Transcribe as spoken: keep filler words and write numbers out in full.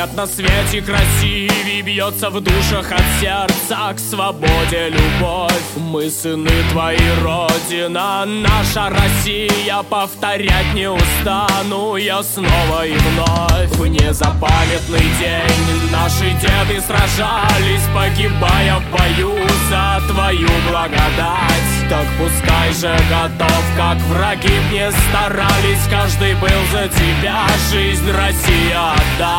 нет на свете красивей, бьется в душах от сердца к свободе любовь. Мы сыны твоей Родина, наша Россия, повторять не устану я снова и вновь. В незапамятный день наши деды сражались, погибая в бою за твою благодать. Так пускай же готов, как враги б не старались, каждый был за тебя жизнь, Россия, отдай.